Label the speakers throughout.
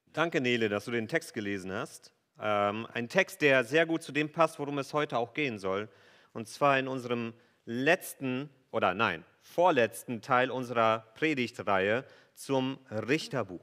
Speaker 1: Danke, Nele, dass du den Text gelesen hast. Ein Text, der sehr gut zu dem passt, worum es heute auch gehen soll. Und zwar in unserem vorletzten Teil unserer Predigtreihe zum Richterbuch.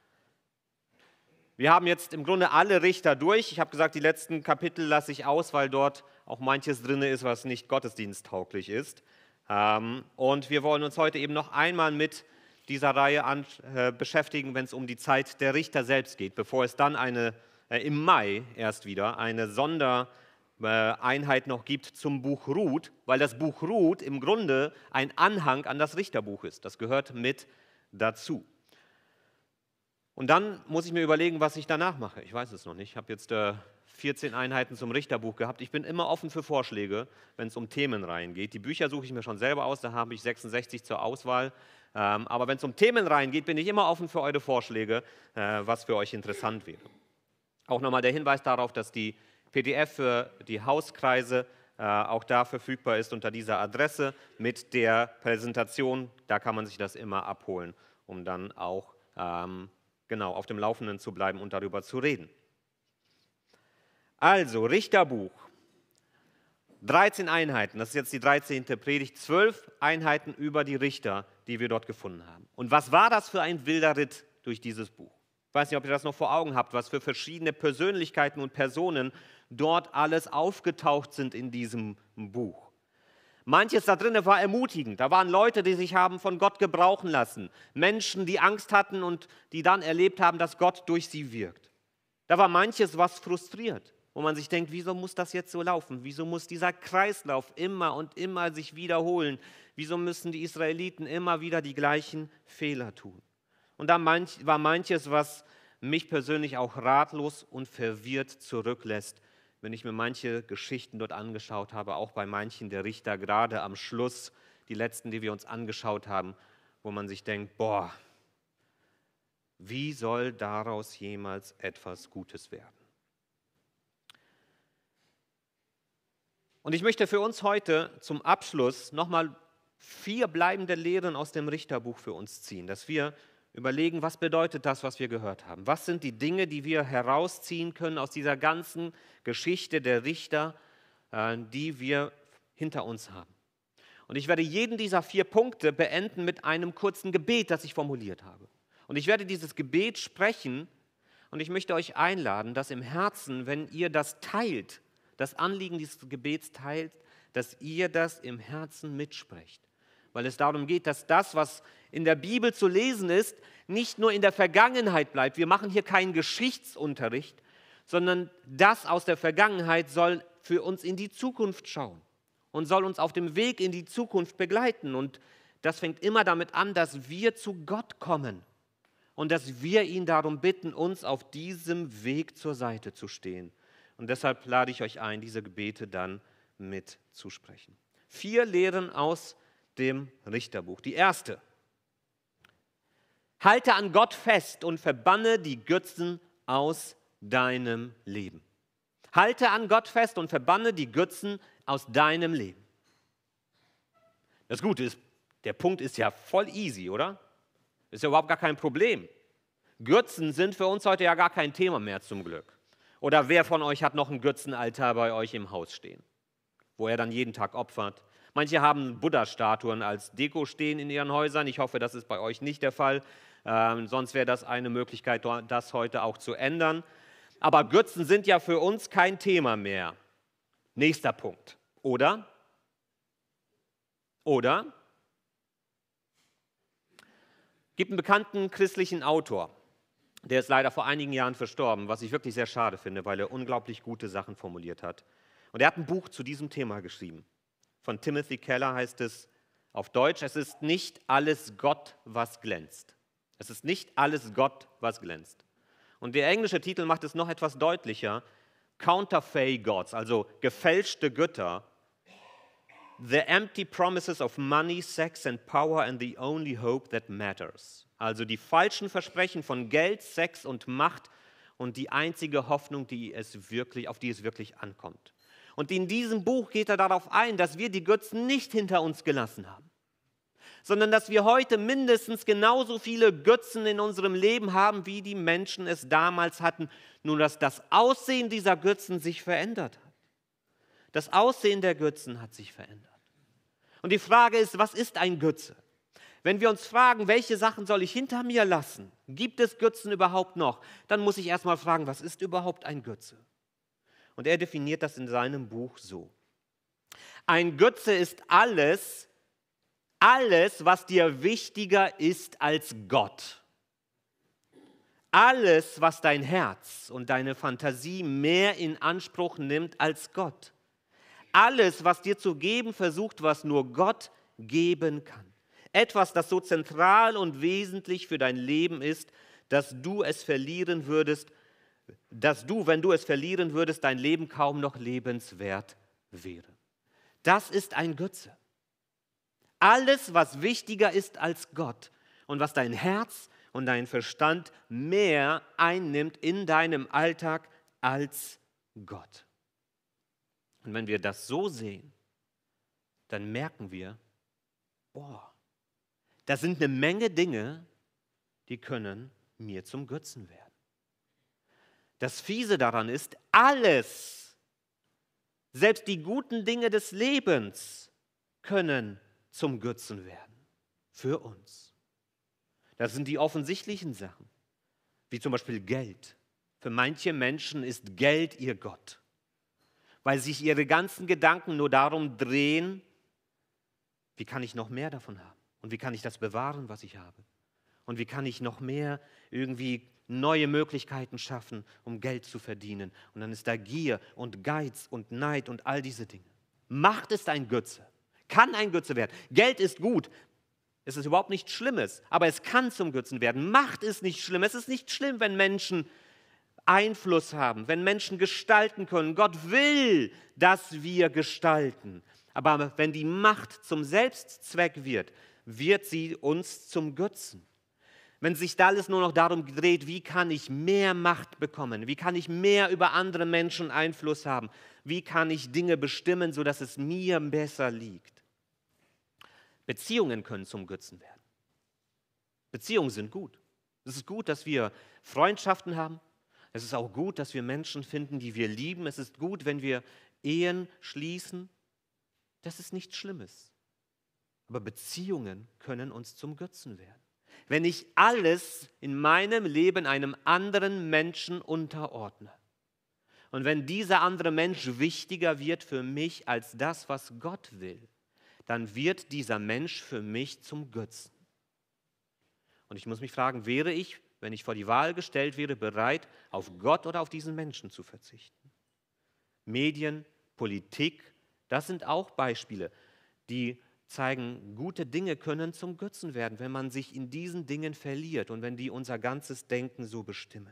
Speaker 1: Wir haben jetzt im Grunde alle Richter durch. Ich habe gesagt, die letzten Kapitel lasse ich aus, weil dort auch manches drin ist, was nicht gottesdiensttauglich ist. Und wir wollen uns heute eben noch einmal mit dieser Reihe beschäftigen, wenn es um die Zeit der Richter selbst geht, bevor es dann im Mai erst wieder eine Sondereinheit noch gibt zum Buch Ruth, weil das Buch Ruth im Grunde ein Anhang an das Richterbuch ist. Das gehört mit dazu. Und dann muss ich mir überlegen, was ich danach mache. Ich weiß es noch nicht. Ich habe jetzt 14 Einheiten zum Richterbuch gehabt. Ich bin immer offen für Vorschläge, wenn es um Themenreihen geht. Die Bücher suche ich mir schon selber aus, da habe ich 66 zur Auswahl. Aber wenn es um Themenreihen geht, bin ich immer offen für eure Vorschläge, was für euch interessant wäre. Auch nochmal der Hinweis darauf, dass die PDF für die Hauskreise auch da verfügbar ist unter dieser Adresse mit der Präsentation. Da kann man sich das immer abholen, um dann auch auf dem Laufenden zu bleiben und darüber zu reden. Also, Richterbuch. 13 Einheiten, das ist jetzt die 13. Predigt, 12 Einheiten über die Richter, die wir dort gefunden haben. Und was war das für ein wilder Ritt durch dieses Buch? Ich weiß nicht, ob ihr das noch vor Augen habt, was für verschiedene Persönlichkeiten und Personen dort alles aufgetaucht sind in diesem Buch. Manches da drin war ermutigend. Da waren Leute, die sich haben von Gott gebrauchen lassen. Menschen, die Angst hatten und die dann erlebt haben, dass Gott durch sie wirkt. Da war manches, was frustriert, wo man sich denkt, wieso muss das jetzt so laufen? Wieso muss dieser Kreislauf immer und immer sich wiederholen? Wieso müssen die Israeliten immer wieder die gleichen Fehler tun? Und da war manches, was mich persönlich auch ratlos und verwirrt zurücklässt, wenn ich mir manche Geschichten dort angeschaut habe, auch bei manchen der Richter, gerade am Schluss, die letzten, die wir uns angeschaut haben, wo man sich denkt, boah, wie soll daraus jemals etwas Gutes werden? Und ich möchte für uns heute zum Abschluss nochmal 4 bleibende Lehren aus dem Richterbuch für uns ziehen, dass wir überlegen, was bedeutet das, was wir gehört haben? Was sind die Dinge, die wir herausziehen können aus dieser ganzen Geschichte der Richter, die wir hinter uns haben? Und ich werde jeden dieser 4 Punkte beenden mit einem kurzen Gebet, das ich formuliert habe. Und ich werde dieses Gebet sprechen und ich möchte euch einladen, dass im Herzen, wenn ihr das teilt, das Anliegen dieses Gebets teilt, dass ihr das im Herzen mitsprecht. Weil es darum geht, dass das, was in der Bibel zu lesen ist, nicht nur in der Vergangenheit bleibt. Wir machen hier keinen Geschichtsunterricht, sondern das aus der Vergangenheit soll für uns in die Zukunft schauen und soll uns auf dem Weg in die Zukunft begleiten. Und das fängt immer damit an, dass wir zu Gott kommen und dass wir ihn darum bitten, uns auf diesem Weg zur Seite zu stehen. Und deshalb lade ich euch ein, diese Gebete dann mitzusprechen. 4 Lehren aus dem Richterbuch. Die erste: Halte an Gott fest und verbanne die Götzen aus deinem Leben. Halte an Gott fest und verbanne die Götzen aus deinem Leben. Das Gute ist, der Punkt ist ja voll easy, oder? Ist ja überhaupt gar kein Problem. Götzen sind für uns heute ja gar kein Thema mehr, zum Glück. Oder wer von euch hat noch einen Götzenaltar bei euch im Haus stehen, wo er dann jeden Tag opfert? Manche haben Buddha-Statuen als Deko stehen in ihren Häusern. Ich hoffe, das ist bei euch nicht der Fall. Sonst wäre das eine Möglichkeit, das heute auch zu ändern. Aber Götzen sind ja für uns kein Thema mehr. Nächster Punkt. Oder? Gibt einen bekannten christlichen Autor, der ist leider vor einigen Jahren verstorben, was ich wirklich sehr schade finde, weil er unglaublich gute Sachen formuliert hat. Und er hat ein Buch zu diesem Thema geschrieben. Von Timothy Keller heißt es auf Deutsch: Es ist nicht alles Gott, was glänzt. Es ist nicht alles Gott, was glänzt. Und der englische Titel macht es noch etwas deutlicher: Counterfeit Gods, also gefälschte Götter. The empty promises of money, sex and power and the only hope that matters. Also die falschen Versprechen von Geld, Sex und Macht und die einzige Hoffnung, auf die es wirklich ankommt. Und in diesem Buch geht er darauf ein, dass wir die Götzen nicht hinter uns gelassen haben, sondern dass wir heute mindestens genauso viele Götzen in unserem Leben haben, wie die Menschen es damals hatten, nur dass das Aussehen dieser Götzen sich verändert hat. Das Aussehen der Götzen hat sich verändert. Und die Frage ist, was ist ein Götze? Wenn wir uns fragen, welche Sachen soll ich hinter mir lassen? Gibt es Götzen überhaupt noch? Dann muss ich erstmal fragen, was ist überhaupt ein Götze? Und er definiert das in seinem Buch so. Ein Götze ist alles, was dir wichtiger ist als Gott. Alles, was dein Herz und deine Fantasie mehr in Anspruch nimmt als Gott. Alles, was dir zu geben versucht, was nur Gott geben kann. Etwas, das so zentral und wesentlich für dein Leben ist, dass du, wenn du es verlieren würdest, dein Leben kaum noch lebenswert wäre. Das ist ein Götze. Alles, was wichtiger ist als Gott und was dein Herz und dein Verstand mehr einnimmt in deinem Alltag als Gott. Und wenn wir das so sehen, dann merken wir, da sind eine Menge Dinge, die können mir zum Götzen werden. Das Fiese daran ist, alles, selbst die guten Dinge des Lebens, können zum Götzen werden. Für uns. Das sind die offensichtlichen Sachen, wie zum Beispiel Geld. Für manche Menschen ist Geld ihr Gott, weil sich ihre ganzen Gedanken nur darum drehen, wie kann ich noch mehr davon haben? Und wie kann ich das bewahren, was ich habe? Und wie kann ich noch mehr irgendwie neue Möglichkeiten schaffen, um Geld zu verdienen? Und dann ist da Gier und Geiz und Neid und all diese Dinge. Macht ist ein Götze, kann ein Götze werden. Geld ist gut, es ist überhaupt nichts Schlimmes, aber es kann zum Götzen werden. Macht ist nicht schlimm, es ist nicht schlimm, wenn Menschen Einfluss haben, wenn Menschen gestalten können. Gott will, dass wir gestalten. Aber wenn die Macht zum Selbstzweck wird sie uns zum Götzen. Wenn sich da alles nur noch darum dreht, wie kann ich mehr Macht bekommen, wie kann ich mehr über andere Menschen Einfluss haben, wie kann ich Dinge bestimmen, sodass es mir besser liegt. Beziehungen können zum Götzen werden. Beziehungen sind gut. Es ist gut, dass wir Freundschaften haben. Es ist auch gut, dass wir Menschen finden, die wir lieben. Es ist gut, wenn wir Ehen schließen. Das ist nichts Schlimmes. Aber Beziehungen können uns zum Götzen werden. Wenn ich alles in meinem Leben einem anderen Menschen unterordne und wenn dieser andere Mensch wichtiger wird für mich als das, was Gott will, dann wird dieser Mensch für mich zum Götzen. Und ich muss mich fragen, wäre ich, wenn ich vor die Wahl gestellt wäre, bereit, auf Gott oder auf diesen Menschen zu verzichten? Medien, Politik, das sind auch Beispiele, die zeigen, gute Dinge können zum Götzen werden, wenn man sich in diesen Dingen verliert und wenn die unser ganzes Denken so bestimmen.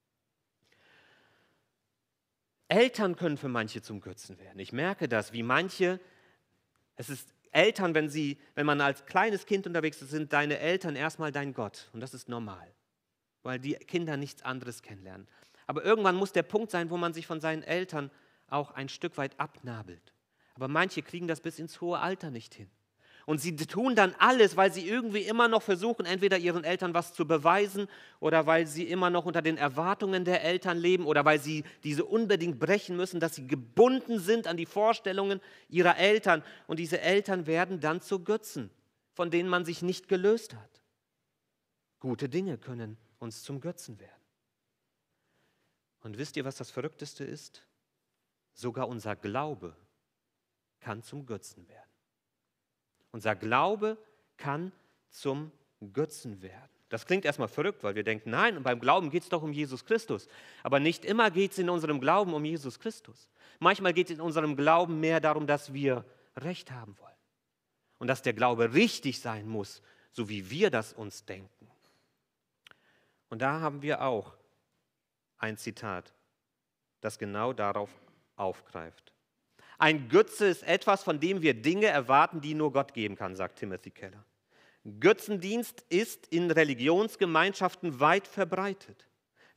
Speaker 1: Eltern können für manche zum Götzen werden. Ich merke das, wie manche, es ist Eltern, wenn man als kleines Kind unterwegs ist, sind deine Eltern erstmal dein Gott und das ist normal, weil die Kinder nichts anderes kennenlernen. Aber irgendwann muss der Punkt sein, wo man sich von seinen Eltern auch ein Stück weit abnabelt. Aber manche kriegen das bis ins hohe Alter nicht hin. Und sie tun dann alles, weil sie irgendwie immer noch versuchen, entweder ihren Eltern was zu beweisen oder weil sie immer noch unter den Erwartungen der Eltern leben oder weil sie diese unbedingt brechen müssen, dass sie gebunden sind an die Vorstellungen ihrer Eltern. Und diese Eltern werden dann zu Götzen, von denen man sich nicht gelöst hat. Gute Dinge können uns zum Götzen werden. Und wisst ihr, was das Verrückteste ist? Sogar unser Glaube kann zum Götzen werden. Unser Glaube kann zum Götzen werden. Das klingt erstmal verrückt, weil wir denken, nein, beim Glauben geht es doch um Jesus Christus. Aber nicht immer geht es in unserem Glauben um Jesus Christus. Manchmal geht es in unserem Glauben mehr darum, dass wir Recht haben wollen. Und dass der Glaube richtig sein muss, so wie wir das uns denken. Und da haben wir auch ein Zitat, das genau darauf aufgreift. Ein Götze ist etwas, von dem wir Dinge erwarten, die nur Gott geben kann, sagt Timothy Keller. Götzendienst ist in Religionsgemeinschaften weit verbreitet.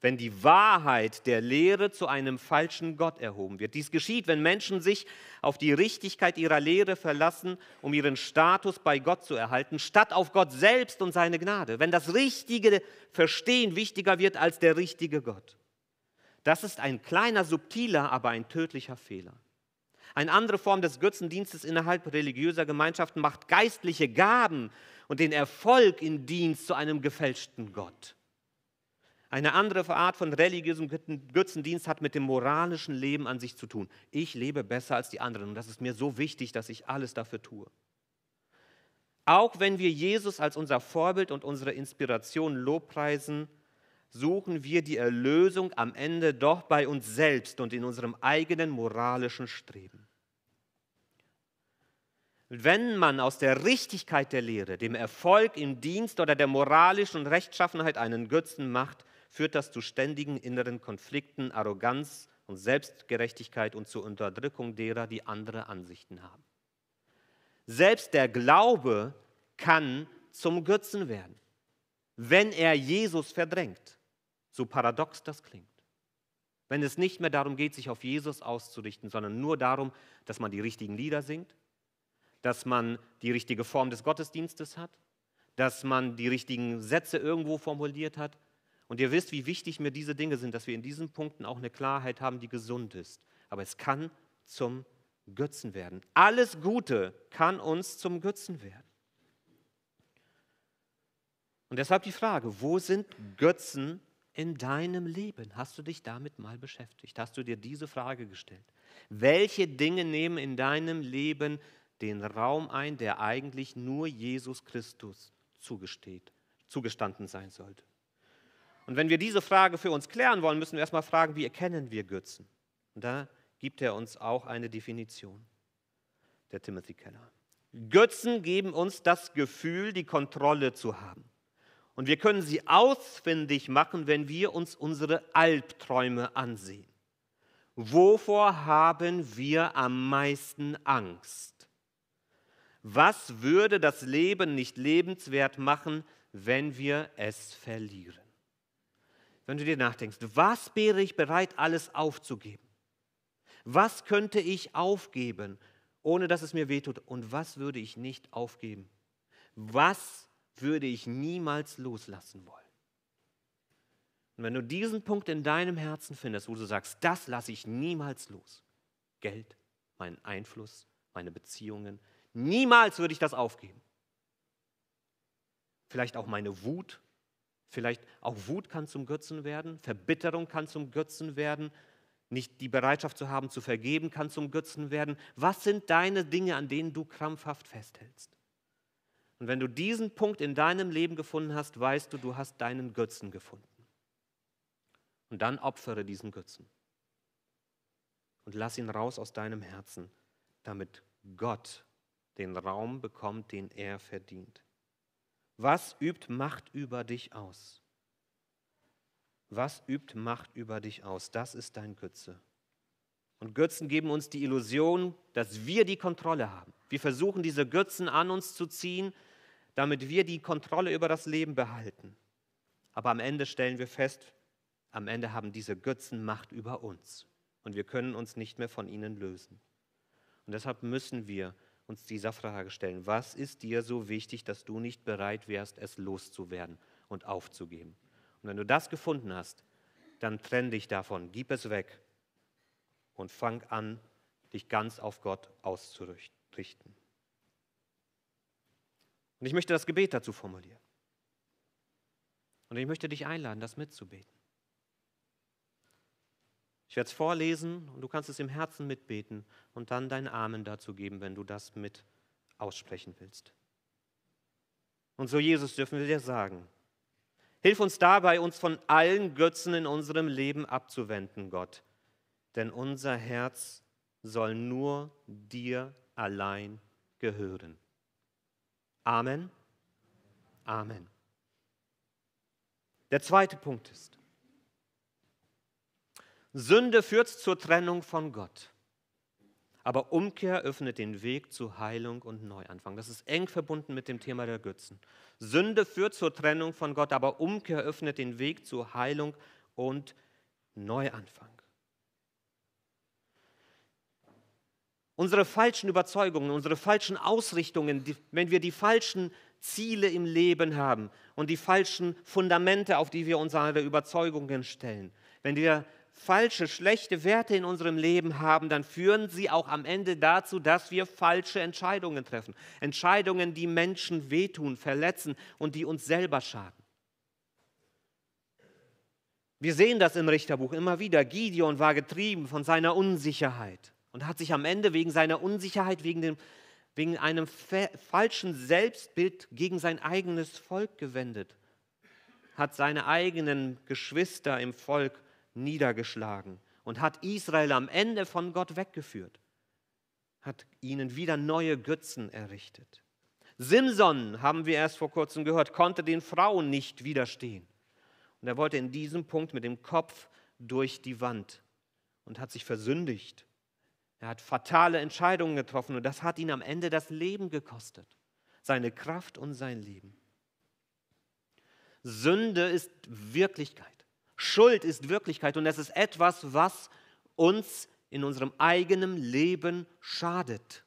Speaker 1: wenn die Wahrheit der Lehre zu einem falschen Gott erhoben wird. Dies geschieht, wenn Menschen sich auf die Richtigkeit ihrer Lehre verlassen, um ihren Status bei Gott zu erhalten, statt auf Gott selbst und seine Gnade. Wenn das richtige Verstehen wichtiger wird als der richtige Gott. Das ist ein kleiner, subtiler, aber ein tödlicher Fehler. Eine andere Form des Götzendienstes innerhalb religiöser Gemeinschaften macht geistliche Gaben und den Erfolg im Dienst zu einem gefälschten Gott. Eine andere Art von religiösem Götzendienst hat mit dem moralischen Leben an sich zu tun. Ich lebe besser als die anderen und das ist mir so wichtig, dass ich alles dafür tue. Auch wenn wir Jesus als unser Vorbild und unsere Inspiration lobpreisen, suchen wir die Erlösung am Ende doch bei uns selbst und in unserem eigenen moralischen Streben. Wenn man aus der Richtigkeit der Lehre, dem Erfolg im Dienst oder der moralischen Rechtschaffenheit einen Götzen macht, führt das zu ständigen inneren Konflikten, Arroganz und Selbstgerechtigkeit und zur Unterdrückung derer, die andere Ansichten haben. Selbst der Glaube kann zum Götzen werden, wenn er Jesus verdrängt, so paradox das klingt. Wenn es nicht mehr darum geht, sich auf Jesus auszurichten, sondern nur darum, dass man die richtigen Lieder singt, dass man die richtige Form des Gottesdienstes hat, dass man die richtigen Sätze irgendwo formuliert hat. Und ihr wisst, wie wichtig mir diese Dinge sind, dass wir in diesen Punkten auch eine Klarheit haben, die gesund ist. Aber es kann zum Götzen werden. Alles Gute kann uns zum Götzen werden. Und deshalb die Frage, wo sind Götzen in deinem Leben? Hast du dich damit mal beschäftigt? Hast du dir diese Frage gestellt? Welche Dinge nehmen in deinem Leben den Raum ein, der eigentlich nur Jesus Christus zugestanden sein sollte? Und wenn wir diese Frage für uns klären wollen, müssen wir erstmal fragen, wie erkennen wir Götzen? Und da gibt er uns auch eine Definition, der Timothy Keller. Götzen geben uns das Gefühl, die Kontrolle zu haben. Und wir können sie ausfindig machen, wenn wir uns unsere Albträume ansehen. Wovor haben wir am meisten Angst? Was würde das Leben nicht lebenswert machen, wenn wir es verlieren? Wenn du dir nachdenkst, was wäre ich bereit, alles aufzugeben? Was könnte ich aufgeben, ohne dass es mir wehtut? Und was würde ich nicht aufgeben? Was würde ich niemals loslassen wollen? Und wenn du diesen Punkt in deinem Herzen findest, wo du sagst, das lasse ich niemals los. Geld, meinen Einfluss, meine Beziehungen, niemals würde ich das aufgeben. Vielleicht auch meine Wut. Vielleicht auch Wut kann zum Götzen werden, Verbitterung kann zum Götzen werden, nicht die Bereitschaft zu haben, zu vergeben, kann zum Götzen werden. Was sind deine Dinge, an denen du krampfhaft festhältst? Und wenn du diesen Punkt in deinem Leben gefunden hast, weißt du, du hast deinen Götzen gefunden. Und dann opfere diesen Götzen und lass ihn raus aus deinem Herzen, damit Gott den Raum bekommt, den er verdient. Was übt Macht über dich aus? Was übt Macht über dich aus? Das ist dein Götze. Und Götzen geben uns die Illusion, dass wir die Kontrolle haben. Wir versuchen, diese Götzen an uns zu ziehen, damit wir die Kontrolle über das Leben behalten. Aber am Ende stellen wir fest, am Ende haben diese Götzen Macht über uns. Und wir können uns nicht mehr von ihnen lösen. Und deshalb müssen wir uns dieser Frage stellen, was ist dir so wichtig, dass du nicht bereit wärst, es loszuwerden und aufzugeben? Und wenn du das gefunden hast, dann trenn dich davon, gib es weg und fang an, dich ganz auf Gott auszurichten. Und ich möchte das Gebet dazu formulieren. Und ich möchte dich einladen, das mitzubeten. Ich werde es vorlesen und du kannst es im Herzen mitbeten und dann dein Amen dazu geben, wenn du das mit aussprechen willst. Und so, Jesus, dürfen wir dir sagen, hilf uns dabei, uns von allen Götzen in unserem Leben abzuwenden, Gott. Denn unser Herz soll nur dir allein gehören. Amen. Amen. Der zweite Punkt ist, Sünde führt zur Trennung von Gott. Aber Umkehr öffnet den Weg zu Heilung und Neuanfang. Das ist eng verbunden mit dem Thema der Götzen. Sünde führt zur Trennung von Gott, aber Umkehr öffnet den Weg zu Heilung und Neuanfang. Unsere falschen Überzeugungen, unsere falschen Ausrichtungen, wenn wir die falschen Ziele im Leben haben und die falschen Fundamente, auf die wir unsere Überzeugungen stellen, wenn wir falsche, schlechte Werte in unserem Leben haben, dann führen sie auch am Ende dazu, dass wir falsche Entscheidungen treffen. Entscheidungen, die Menschen wehtun, verletzen und die uns selber schaden. Wir sehen das im Richterbuch immer wieder. Gideon war getrieben von seiner Unsicherheit und hat sich am Ende wegen seiner Unsicherheit, wegen einem falschen Selbstbild gegen sein eigenes Volk gewendet, hat seine eigenen Geschwister im Volk niedergeschlagen und hat Israel am Ende von Gott weggeführt, hat ihnen wieder neue Götzen errichtet. Simson, haben wir erst vor kurzem gehört, konnte den Frauen nicht widerstehen. Und er wollte in diesem Punkt mit dem Kopf durch die Wand und hat sich versündigt. Er hat fatale Entscheidungen getroffen und das hat ihn am Ende das Leben gekostet. Seine Kraft und sein Leben. Sünde ist Wirklichkeit. Schuld ist Wirklichkeit und es ist etwas, was uns in unserem eigenen Leben schadet.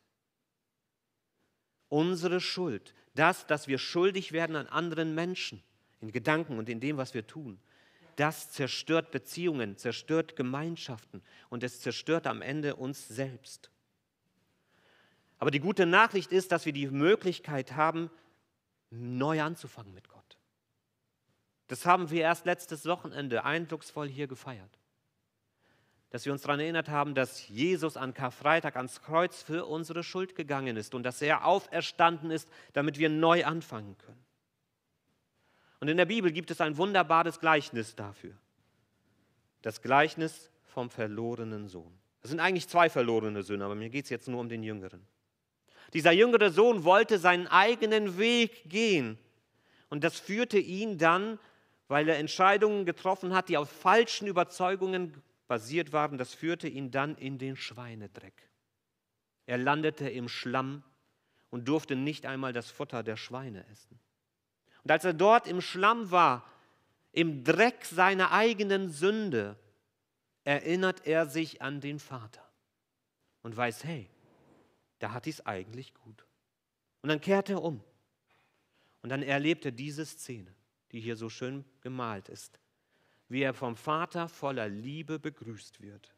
Speaker 1: Unsere Schuld, dass wir schuldig werden an anderen Menschen, in Gedanken und in dem, was wir tun, das zerstört Beziehungen, zerstört Gemeinschaften und es zerstört am Ende uns selbst. Aber die gute Nachricht ist, dass wir die Möglichkeit haben, neu anzufangen mit Gott. Das haben wir erst letztes Wochenende eindrucksvoll hier gefeiert. Dass wir uns daran erinnert haben, dass Jesus an Karfreitag ans Kreuz für unsere Schuld gegangen ist und dass er auferstanden ist, damit wir neu anfangen können. Und in der Bibel gibt es ein wunderbares Gleichnis dafür. Das Gleichnis vom verlorenen Sohn. Es sind eigentlich zwei verlorene Söhne, aber mir geht es jetzt nur um den Jüngeren. Dieser jüngere Sohn wollte seinen eigenen Weg gehen. Und das führte ihn dann, weil er Entscheidungen getroffen hat, die auf falschen Überzeugungen basiert waren, das führte ihn dann in den Schweinedreck. Er landete im Schlamm und durfte nicht einmal das Futter der Schweine essen. Und als er dort im Schlamm war, im Dreck seiner eigenen Sünde, erinnert er sich an den Vater und weiß, hey, da hat es eigentlich gut. Und dann kehrt er um und dann erlebt er diese Szene, die hier so schön gemalt ist, wie er vom Vater voller Liebe begrüßt wird.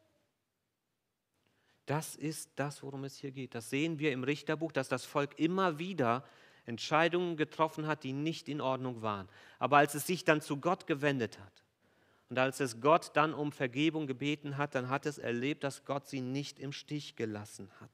Speaker 1: Das ist das, worum es hier geht. Das sehen wir im Richterbuch, dass das Volk immer wieder Entscheidungen getroffen hat, die nicht in Ordnung waren. Aber als es sich dann zu Gott gewendet hat und als es Gott dann um Vergebung gebeten hat, dann hat es erlebt, dass Gott sie nicht im Stich gelassen hat.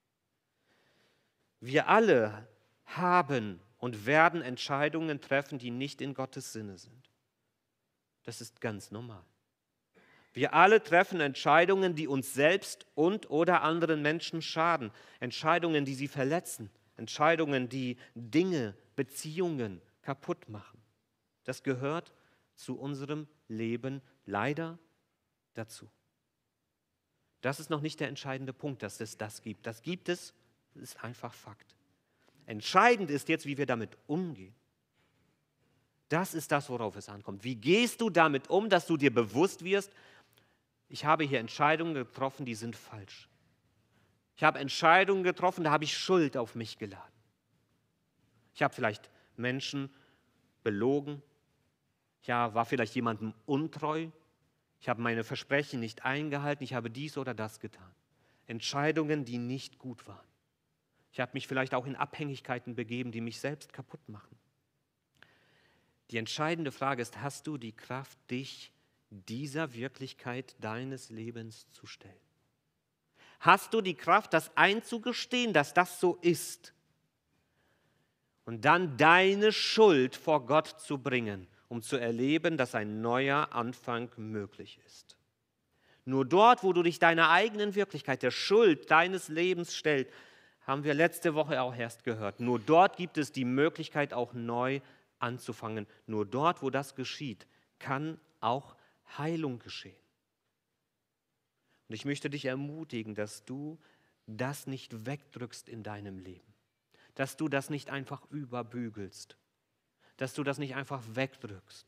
Speaker 1: Wir alle haben und werden Entscheidungen treffen, die nicht in Gottes Sinne sind. Das ist ganz normal. Wir alle treffen Entscheidungen, die uns selbst und oder anderen Menschen schaden. Entscheidungen, die sie verletzen. Entscheidungen, die Dinge, Beziehungen kaputt machen. Das gehört zu unserem Leben leider dazu. Das ist noch nicht der entscheidende Punkt, dass es das gibt. Das gibt es, das ist einfach Fakt. Entscheidend ist jetzt, wie wir damit umgehen. Das ist das, worauf es ankommt. Wie gehst du damit um, dass du dir bewusst wirst, ich habe hier Entscheidungen getroffen, die sind falsch. Ich habe Entscheidungen getroffen, da habe ich Schuld auf mich geladen. Ich habe vielleicht Menschen belogen. Ja, war vielleicht jemandem untreu. Ich habe meine Versprechen nicht eingehalten. Ich habe dies oder das getan. Entscheidungen, die nicht gut waren. Ich habe mich vielleicht auch in Abhängigkeiten begeben, die mich selbst kaputt machen. Die entscheidende Frage ist, hast du die Kraft, dich dieser Wirklichkeit deines Lebens zu stellen? Hast du die Kraft, das einzugestehen, dass das so ist? Und dann deine Schuld vor Gott zu bringen, um zu erleben, dass ein neuer Anfang möglich ist. Nur dort, wo du dich deiner eigenen Wirklichkeit, der Schuld deines Lebens stellst, haben wir letzte Woche auch erst gehört. Nur dort gibt es die Möglichkeit, auch neu anzufangen. Nur dort, wo das geschieht, kann auch Heilung geschehen. Und ich möchte dich ermutigen, dass du das nicht wegdrückst in deinem Leben. Dass du das nicht einfach überbügelst. Dass du das nicht einfach wegdrückst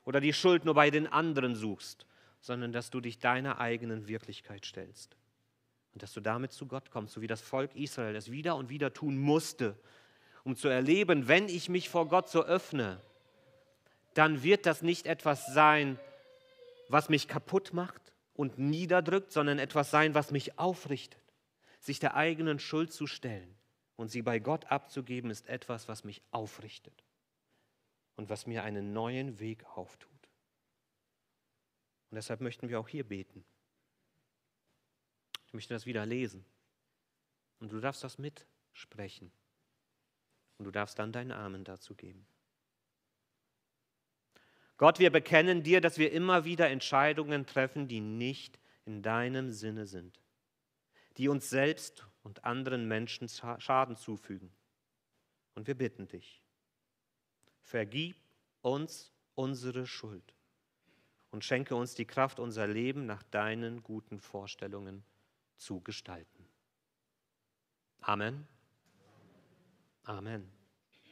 Speaker 1: oder die Schuld nur bei den anderen suchst, sondern dass du dich deiner eigenen Wirklichkeit stellst. Und dass du damit zu Gott kommst, so wie das Volk Israel es wieder und wieder tun musste, um zu erleben, wenn ich mich vor Gott so öffne, dann wird das nicht etwas sein, was mich kaputt macht und niederdrückt, sondern etwas sein, was mich aufrichtet. Sich der eigenen Schuld zu stellen und sie bei Gott abzugeben, ist etwas, was mich aufrichtet und was mir einen neuen Weg auftut. Und deshalb möchten wir auch hier beten. Ich möchte das wieder lesen. Und du darfst das mitsprechen. Und du darfst dann deinen Amen dazu geben. Gott, wir bekennen dir, dass wir immer wieder Entscheidungen treffen, die nicht in deinem Sinne sind, die uns selbst und anderen Menschen Schaden zufügen. Und wir bitten dich, vergib uns unsere Schuld und schenke uns die Kraft, unser Leben nach deinen guten Vorstellungen zu gestalten. Amen. Amen.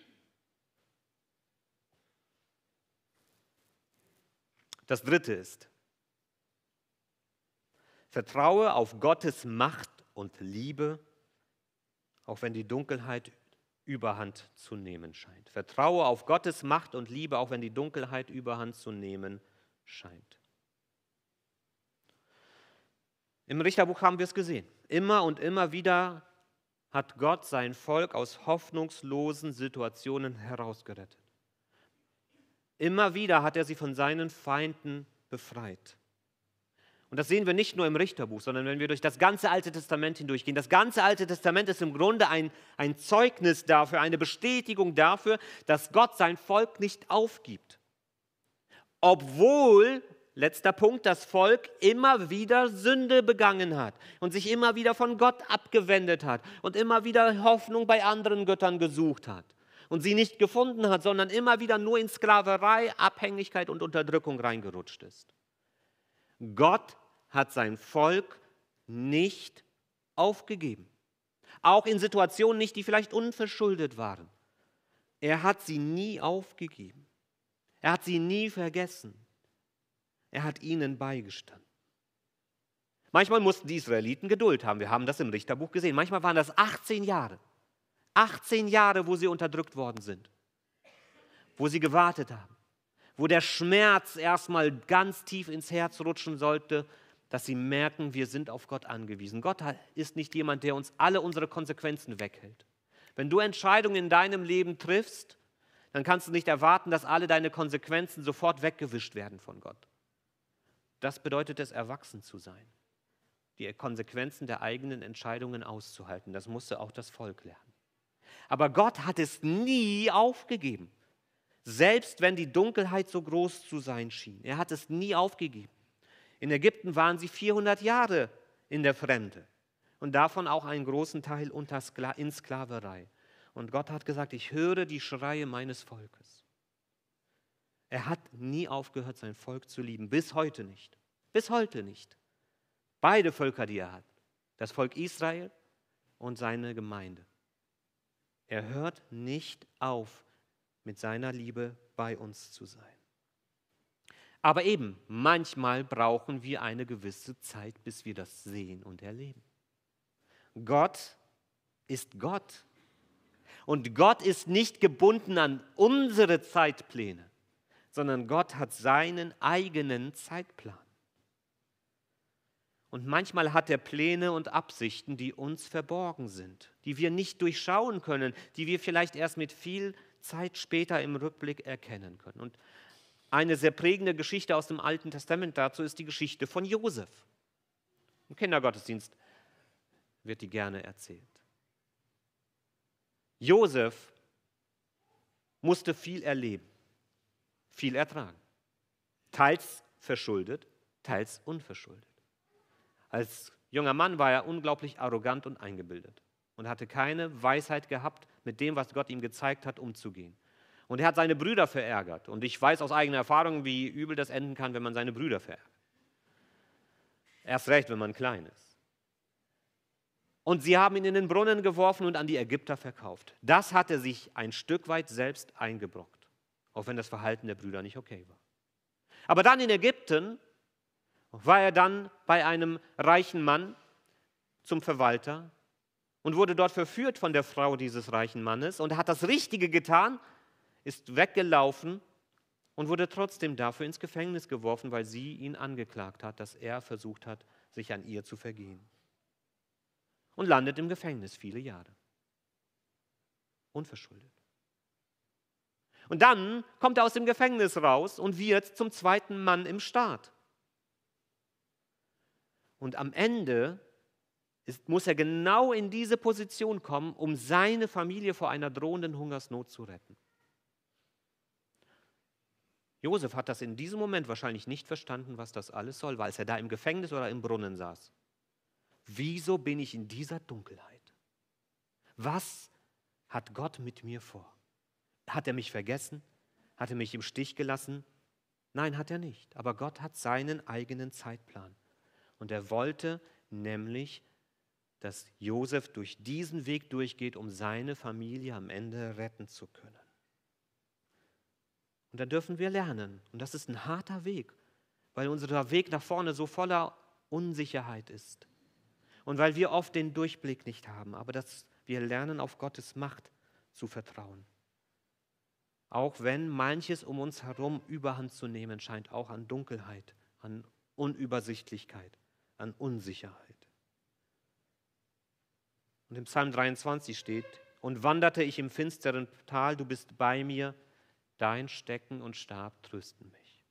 Speaker 1: Das dritte ist, vertraue auf Gottes Macht und Liebe, auch wenn die Dunkelheit Überhand zu nehmen scheint. Vertraue auf Gottes Macht und Liebe, auch wenn die Dunkelheit Überhand zu nehmen scheint. Im Richterbuch haben wir es gesehen. Immer und immer wieder hat Gott sein Volk aus hoffnungslosen Situationen herausgerettet. Immer wieder hat er sie von seinen Feinden befreit. Und das sehen wir nicht nur im Richterbuch, sondern wenn wir durch das ganze Alte Testament hindurchgehen. Das ganze Alte Testament ist im Grunde ein Zeugnis dafür, eine Bestätigung dafür, dass Gott sein Volk nicht aufgibt. Obwohl, letzter Punkt, das Volk immer wieder Sünde begangen hat und sich immer wieder von Gott abgewendet hat und immer wieder Hoffnung bei anderen Göttern gesucht hat und sie nicht gefunden hat, sondern immer wieder nur in Sklaverei, Abhängigkeit und Unterdrückung reingerutscht ist. Gott hat sein Volk nicht aufgegeben. Auch in Situationen nicht, die vielleicht unverschuldet waren. Er hat sie nie aufgegeben. Er hat sie nie vergessen. Er hat ihnen beigestanden. Manchmal mussten die Israeliten Geduld haben. Wir haben das im Richterbuch gesehen. Manchmal waren das 18 Jahre. 18 Jahre, wo sie unterdrückt worden sind. Wo sie gewartet haben. Wo der Schmerz erstmal ganz tief ins Herz rutschen sollte, dass sie merken, wir sind auf Gott angewiesen. Gott ist nicht jemand, der uns alle unsere Konsequenzen weghält. Wenn du Entscheidungen in deinem Leben triffst, dann kannst du nicht erwarten, dass alle deine Konsequenzen sofort weggewischt werden von Gott. Das bedeutet es, erwachsen zu sein. Die Konsequenzen der eigenen Entscheidungen auszuhalten. Das musste auch das Volk lernen. Aber Gott hat es nie aufgegeben. Selbst wenn die Dunkelheit so groß zu sein schien. Er hat es nie aufgegeben. In Ägypten waren sie 400 Jahre in der Fremde und davon auch einen großen Teil in Sklaverei. Und Gott hat gesagt, ich höre die Schreie meines Volkes. Er hat nie aufgehört, sein Volk zu lieben, bis heute nicht. Bis heute nicht. Beide Völker, die er hat, das Volk Israel und seine Gemeinde. Er hört nicht auf, mit seiner Liebe bei uns zu sein. Aber eben, manchmal brauchen wir eine gewisse Zeit, bis wir das sehen und erleben. Gott ist Gott. Und Gott ist nicht gebunden an unsere Zeitpläne, sondern Gott hat seinen eigenen Zeitplan. Und manchmal hat er Pläne und Absichten, die uns verborgen sind, die wir nicht durchschauen können, die wir vielleicht erst mit viel Zeit später im Rückblick erkennen können. Und eine sehr prägende Geschichte aus dem Alten Testament dazu ist die Geschichte von Josef. Im Kindergottesdienst wird die gerne erzählt. Josef musste viel erleben, viel ertragen. Teils verschuldet, teils unverschuldet. Als junger Mann war er unglaublich arrogant und eingebildet und hatte keine Weisheit gehabt, mit dem, was Gott ihm gezeigt hat, umzugehen. Und er hat seine Brüder verärgert. Und ich weiß aus eigener Erfahrung, wie übel das enden kann, wenn man seine Brüder verärgert. Erst recht, wenn man klein ist. Und sie haben ihn in den Brunnen geworfen und an die Ägypter verkauft. Das hat er sich ein Stück weit selbst eingebrockt, auch wenn das Verhalten der Brüder nicht okay war. Aber dann in Ägypten war er dann bei einem reichen Mann zum Verwalter und wurde dort verführt von der Frau dieses reichen Mannes und hat das Richtige getan, ist weggelaufen und wurde trotzdem dafür ins Gefängnis geworfen, weil sie ihn angeklagt hat, dass er versucht hat, sich an ihr zu vergehen. Und landet im Gefängnis viele Jahre. Unverschuldet. Und dann kommt er aus dem Gefängnis raus und wird zum zweiten Mann im Staat. Und am Ende muss er genau in diese Position kommen, um seine Familie vor einer drohenden Hungersnot zu retten. Josef hat das in diesem Moment wahrscheinlich nicht verstanden, was das alles soll, weil er da im Gefängnis oder im Brunnen saß. Wieso bin ich in dieser Dunkelheit? Was hat Gott mit mir vor? Hat er mich vergessen? Hat er mich im Stich gelassen? Nein, hat er nicht. Aber Gott hat seinen eigenen Zeitplan. Und er wollte nämlich, dass Josef durch diesen Weg durchgeht, um seine Familie am Ende retten zu können. Und da dürfen wir lernen. Und das ist ein harter Weg, weil unser Weg nach vorne so voller Unsicherheit ist. Und weil wir oft den Durchblick nicht haben, aber dass wir lernen, auf Gottes Macht zu vertrauen. Auch wenn manches um uns herum Überhand zu nehmen scheint, auch an Dunkelheit, an Unübersichtlichkeit, an Unsicherheit. Und im Psalm 23 steht, und wanderte ich im finsteren Tal, du bist bei mir, dein Stecken und Stab trösten mich.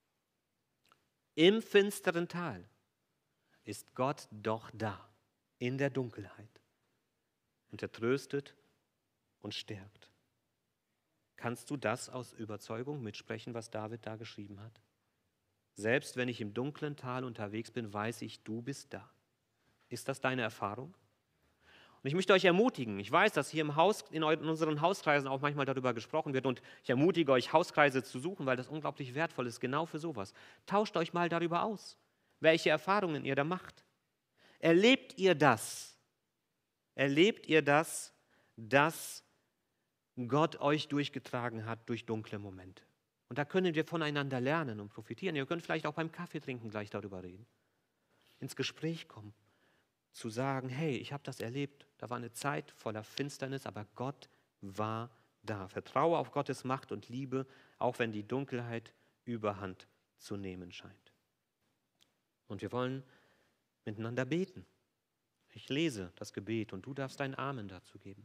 Speaker 1: Im finsteren Tal ist Gott doch da, in der Dunkelheit. Und er tröstet und stärkt. Kannst du das aus Überzeugung mitsprechen, was David da geschrieben hat? Selbst wenn ich im dunklen Tal unterwegs bin, weiß ich, du bist da. Ist das deine Erfahrung? Und ich möchte euch ermutigen, ich weiß, dass hier im Haus, in unseren Hauskreisen auch manchmal darüber gesprochen wird und ich ermutige euch, Hauskreise zu suchen, weil das unglaublich wertvoll ist, genau für sowas. Tauscht euch mal darüber aus, welche Erfahrungen ihr da macht. Erlebt ihr das? Erlebt ihr das, dass Gott euch durchgetragen hat durch dunkle Momente? Und da können wir voneinander lernen und profitieren. Ihr könnt vielleicht auch beim Kaffee trinken gleich darüber reden. Ins Gespräch kommen. Zu sagen, hey, ich habe das erlebt, da war eine Zeit voller Finsternis, aber Gott war da. Vertraue auf Gottes Macht und Liebe, auch wenn die Dunkelheit Überhand zu nehmen scheint. Und wir wollen miteinander beten. Ich lese das Gebet und du darfst dein Amen dazu geben.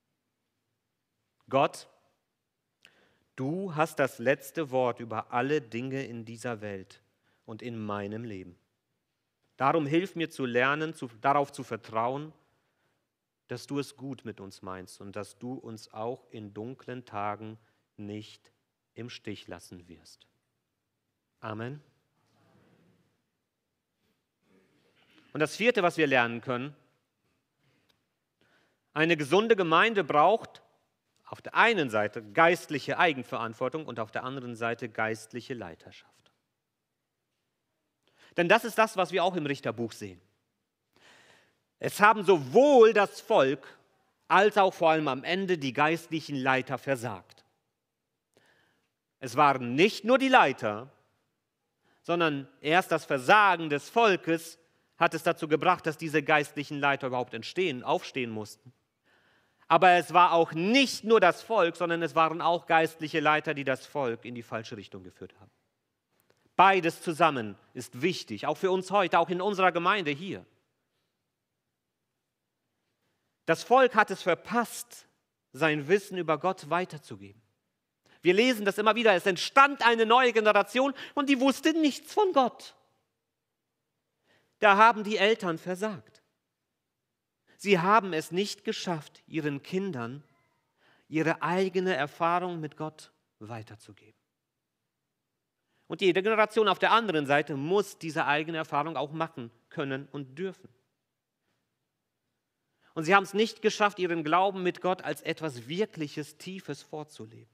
Speaker 1: Gott, du hast das letzte Wort über alle Dinge in dieser Welt und in meinem Leben. Darum hilf mir zu lernen, darauf zu vertrauen, dass du es gut mit uns meinst und dass du uns auch in dunklen Tagen nicht im Stich lassen wirst. Amen. Und das vierte, was wir lernen können, eine gesunde Gemeinde braucht auf der einen Seite geistliche Eigenverantwortung und auf der anderen Seite geistliche Leiterschaft. Denn das ist das, was wir auch im Richterbuch sehen. Es haben sowohl das Volk als auch vor allem am Ende die geistlichen Leiter versagt. Es waren nicht nur die Leiter, sondern erst das Versagen des Volkes hat es dazu gebracht, dass diese geistlichen Leiter überhaupt aufstehen mussten. Aber es war auch nicht nur das Volk, sondern es waren auch geistliche Leiter, die das Volk in die falsche Richtung geführt haben. Beides zusammen ist wichtig, auch für uns heute, auch in unserer Gemeinde hier. Das Volk hat es verpasst, sein Wissen über Gott weiterzugeben. Wir lesen das immer wieder, es entstand eine neue Generation und die wusste nichts von Gott. Da haben die Eltern versagt. Sie haben es nicht geschafft, ihren Kindern ihre eigene Erfahrung mit Gott weiterzugeben. Und jede Generation auf der anderen Seite muss diese eigene Erfahrung auch machen können und dürfen. Und sie haben es nicht geschafft, ihren Glauben mit Gott als etwas Wirkliches, Tiefes vorzuleben.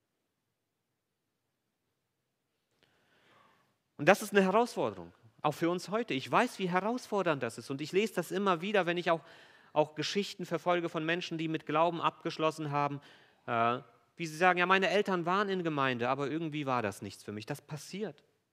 Speaker 1: Und das ist eine Herausforderung, auch für uns heute. Ich weiß, wie herausfordernd das ist. Und ich lese das immer wieder, wenn ich auch Geschichten verfolge von Menschen, die mit Glauben abgeschlossen haben, wie sie sagen, ja, meine Eltern waren in Gemeinde, aber irgendwie war das nichts für mich. Das passiert.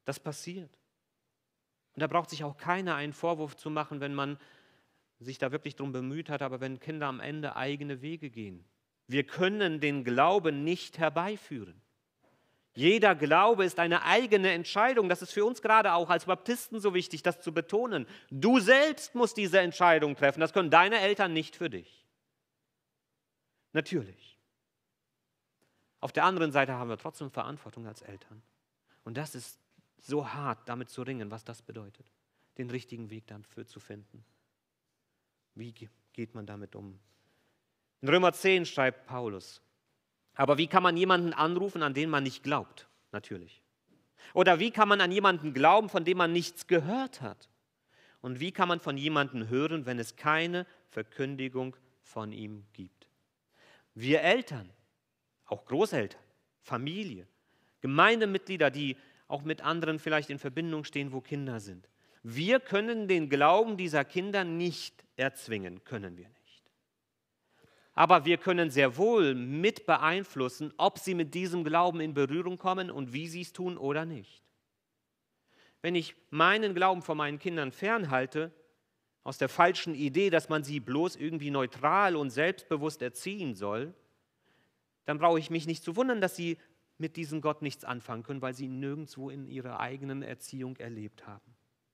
Speaker 1: Das passiert. Und da braucht sich auch keiner einen Vorwurf zu machen, wenn man sich da wirklich darum bemüht hat, aber wenn Kinder am Ende eigene Wege gehen. Wir können den Glauben nicht herbeiführen. Jeder Glaube ist eine eigene Entscheidung. Das ist für uns gerade auch als Baptisten so wichtig, das zu betonen. Du selbst musst diese Entscheidung treffen. Das können deine Eltern nicht für dich. Natürlich. Auf der anderen Seite haben wir trotzdem Verantwortung als Eltern. Und das ist so hart, damit zu ringen, was das bedeutet, den richtigen Weg dafür zu finden. Wie geht man damit um? In Römer 10 schreibt Paulus: Aber wie kann man jemanden anrufen, an den man nicht glaubt? Natürlich. Oder wie kann man an jemanden glauben, von dem man nichts gehört hat? Und wie kann man von jemandem hören, wenn es keine Verkündigung von ihm gibt? Wir Eltern, auch Großeltern, Familie, Gemeindemitglieder, die auch mit anderen vielleicht in Verbindung stehen, wo Kinder sind. Wir können den Glauben dieser Kinder nicht erzwingen, können wir nicht. Aber wir können sehr wohl mit beeinflussen, ob sie mit diesem Glauben in Berührung kommen und wie sie es tun oder nicht. Wenn ich meinen Glauben von meinen Kindern fernhalte, aus der falschen Idee, dass man sie bloß irgendwie neutral und selbstbewusst erziehen soll, dann brauche ich mich nicht zu wundern, dass sie mit diesem Gott nichts anfangen können, weil sie ihn nirgendwo in ihrer eigenen Erziehung erlebt haben.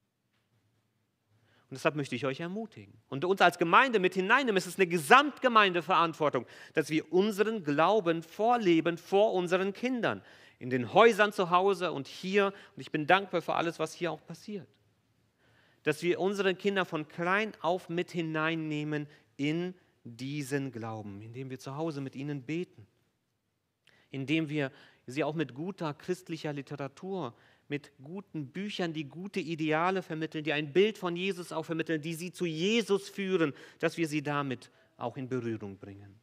Speaker 1: Und deshalb möchte ich euch ermutigen und uns als Gemeinde mit hineinnehmen. Es ist eine Gesamtgemeindeverantwortung, dass wir unseren Glauben vorleben vor unseren Kindern, in den Häusern zu Hause und hier. Und ich bin dankbar für alles, was hier auch passiert. Dass wir unsere Kinder von klein auf mit hineinnehmen in diesen Glauben, indem wir zu Hause mit ihnen beten, indem wir sie auch mit guter christlicher Literatur, mit guten Büchern, die gute Ideale vermitteln, die ein Bild von Jesus auch vermitteln, die sie zu Jesus führen, dass wir sie damit auch in Berührung bringen.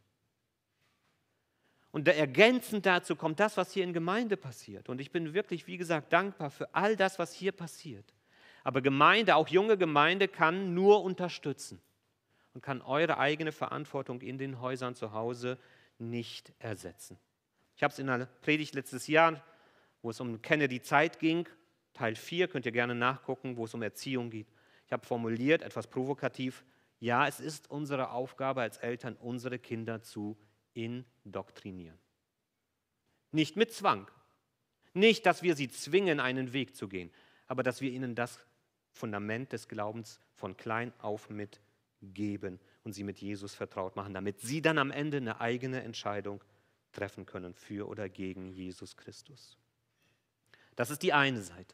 Speaker 1: Und ergänzend dazu kommt das, was hier in Gemeinde passiert. Und ich bin wirklich, wie gesagt, dankbar für all das, was hier passiert. Aber Gemeinde, auch junge Gemeinde, kann nur unterstützen und kann eure eigene Verantwortung in den Häusern zu Hause nicht ersetzen. Ich habe es in einer Predigt letztes Jahr, wo es um Kenne die Zeit ging, Teil 4, könnt ihr gerne nachgucken, wo es um Erziehung geht. Ich habe formuliert, etwas provokativ: Ja, es ist unsere Aufgabe als Eltern, unsere Kinder zu indoktrinieren. Nicht mit Zwang. Nicht, dass wir sie zwingen, einen Weg zu gehen, aber dass wir ihnen das Fundament des Glaubens von klein auf mitgeben und sie mit Jesus vertraut machen, damit sie dann am Ende eine eigene Entscheidung treffen können für oder gegen Jesus Christus. Das ist die eine Seite.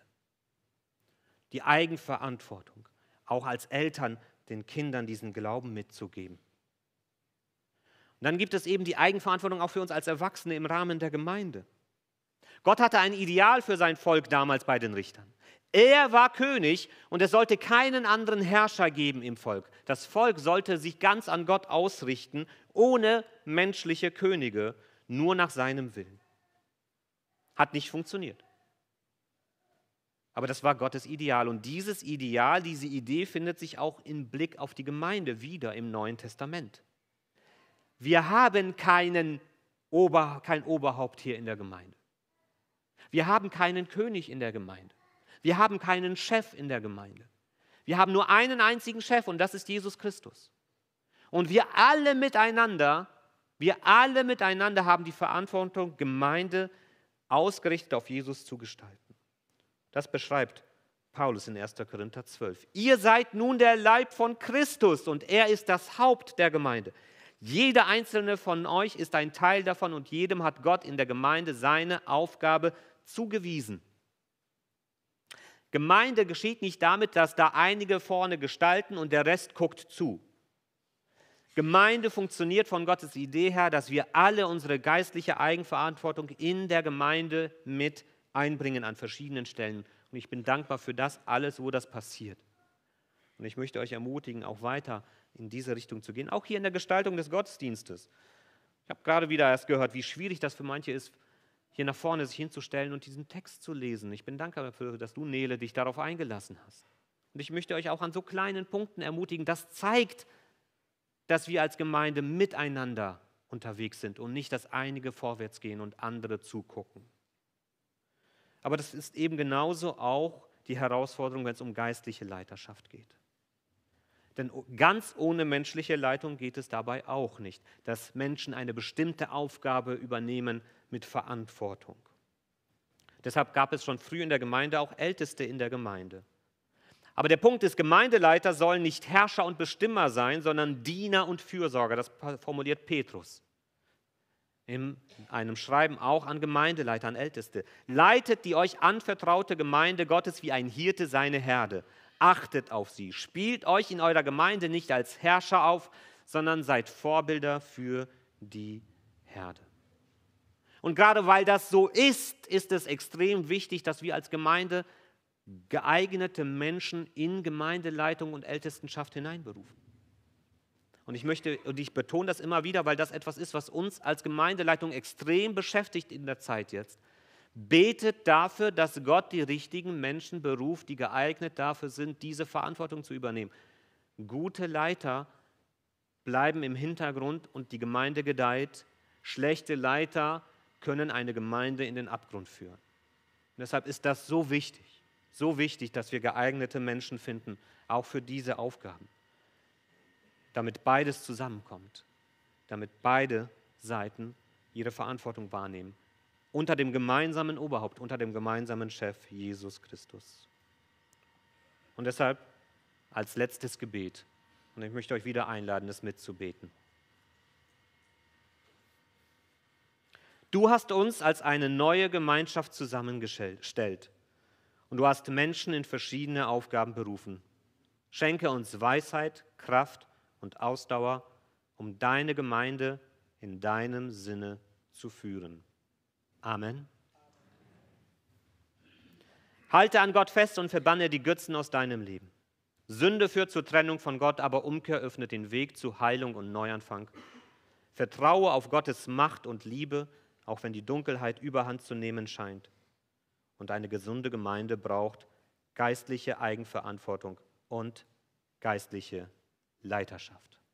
Speaker 1: Die Eigenverantwortung, auch als Eltern den Kindern diesen Glauben mitzugeben. Und dann gibt es eben die Eigenverantwortung auch für uns als Erwachsene im Rahmen der Gemeinde. Gott hatte ein Ideal für sein Volk damals bei den Richtern. Er war König und es sollte keinen anderen Herrscher geben im Volk. Das Volk sollte sich ganz an Gott ausrichten, ohne menschliche Könige, nur nach seinem Willen. Hat nicht funktioniert. Aber das war Gottes Ideal. Und dieses Ideal, diese Idee findet sich auch im Blick auf die Gemeinde wieder im Neuen Testament. Wir haben kein Oberhaupt hier in der Gemeinde. Wir haben keinen König in der Gemeinde. Wir haben keinen Chef in der Gemeinde. Wir haben nur einen einzigen Chef und das ist Jesus Christus. Und wir alle miteinander haben die Verantwortung, Gemeinde ausgerichtet auf Jesus zu gestalten. Das beschreibt Paulus in 1. Korinther 12. Ihr seid nun der Leib von Christus und er ist das Haupt der Gemeinde. Jeder einzelne von euch ist ein Teil davon und jedem hat Gott in der Gemeinde seine Aufgabe zugewiesen. Gemeinde geschieht nicht damit, dass da einige vorne gestalten und der Rest guckt zu. Gemeinde funktioniert von Gottes Idee her, dass wir alle unsere geistliche Eigenverantwortung in der Gemeinde mit einbringen an verschiedenen Stellen. Und ich bin dankbar für das alles, wo das passiert. Und ich möchte euch ermutigen, auch weiter in diese Richtung zu gehen, auch hier in der Gestaltung des Gottesdienstes. Ich habe gerade wieder erst gehört, wie schwierig das für manche ist, hier nach vorne sich hinzustellen und diesen Text zu lesen. Ich bin dankbar dafür, dass du, Nele, dich darauf eingelassen hast. Und ich möchte euch auch an so kleinen Punkten ermutigen. Das zeigt, dass wir als Gemeinde miteinander unterwegs sind und nicht, dass einige vorwärts gehen und andere zugucken. Aber das ist eben genauso auch die Herausforderung, wenn es um geistliche Leiterschaft geht. Denn ganz ohne menschliche Leitung geht es dabei auch nicht, dass Menschen eine bestimmte Aufgabe übernehmen mit Verantwortung. Deshalb gab es schon früh in der Gemeinde auch Älteste in der Gemeinde. Aber der Punkt ist, Gemeindeleiter sollen nicht Herrscher und Bestimmer sein, sondern Diener und Fürsorger. Das formuliert Petrus in einem Schreiben auch an Gemeindeleiter, an Älteste. Leitet die euch anvertraute Gemeinde Gottes wie ein Hirte seine Herde. Achtet auf sie. Spielt euch in eurer Gemeinde nicht als Herrscher auf, sondern seid Vorbilder für die Herde. Und gerade weil das so ist, ist es extrem wichtig, dass wir als Gemeinde geeignete Menschen in Gemeindeleitung und Ältestenschaft hineinberufen. Und ich betone das immer wieder, weil das etwas ist, was uns als Gemeindeleitung extrem beschäftigt in der Zeit jetzt. Betet dafür, dass Gott die richtigen Menschen beruft, die geeignet dafür sind, diese Verantwortung zu übernehmen. Gute Leiter bleiben im Hintergrund und die Gemeinde gedeiht. Schlechte Leiter können eine Gemeinde in den Abgrund führen. Und deshalb ist das so wichtig, dass wir geeignete Menschen finden, auch für diese Aufgaben. Damit beides zusammenkommt, damit beide Seiten ihre Verantwortung wahrnehmen, unter dem gemeinsamen Oberhaupt, unter dem gemeinsamen Chef Jesus Christus. Und deshalb als letztes Gebet, und ich möchte euch wieder einladen, es mitzubeten. Du hast uns als eine neue Gemeinschaft zusammengestellt und du hast Menschen in verschiedene Aufgaben berufen. Schenke uns Weisheit, Kraft und Ausdauer, um deine Gemeinde in deinem Sinne zu führen. Amen. Halte an Gott fest und verbanne die Götzen aus deinem Leben. Sünde führt zur Trennung von Gott, aber Umkehr öffnet den Weg zu Heilung und Neuanfang. Vertraue auf Gottes Macht und Liebe, auch wenn die Dunkelheit überhand zu nehmen scheint. Und eine gesunde Gemeinde braucht geistliche Eigenverantwortung und geistliche Leiterschaft.